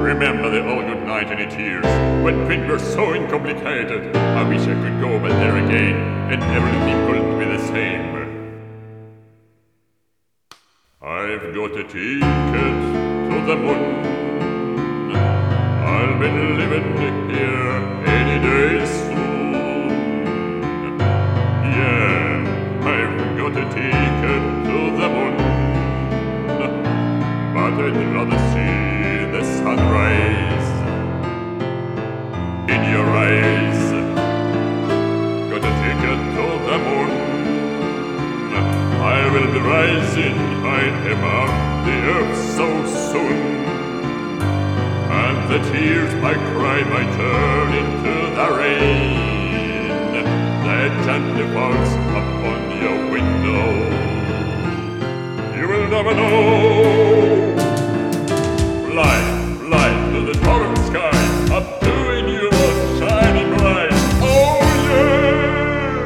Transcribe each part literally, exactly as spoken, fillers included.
Remember the old good night and its years, when things were so incomplicated. I wish I could go back there again, and everything could be the same. I've got a ticket to the moon. I'll be living here any day soon. Yeah, I've got a ticket to the moon, but I'd rather see the sunrise in your eyes. Got a ticket to the moon. I will be rising high above the earth so soon, and the tears I cry might turn into the rain that gently falls upon your window. You will never know. Fly, fly to the top of the sky, up to a new world shining bright. Oh yeah!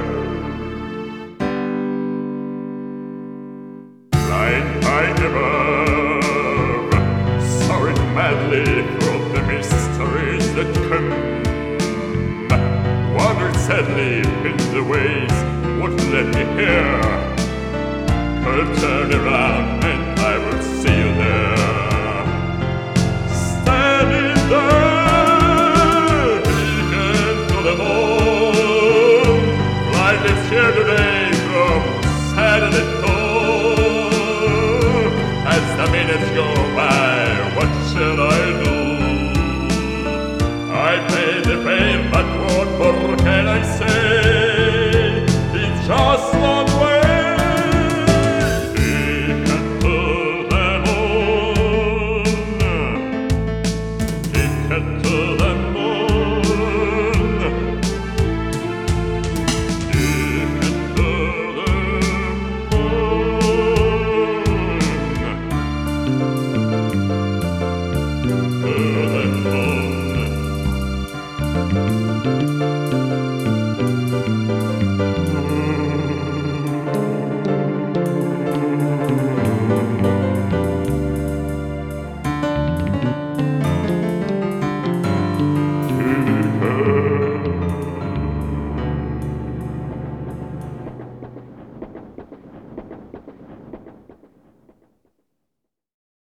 Flying high above, soaring madly through the mysteries that come, wandered sadly in the ways what led me here. Could turn around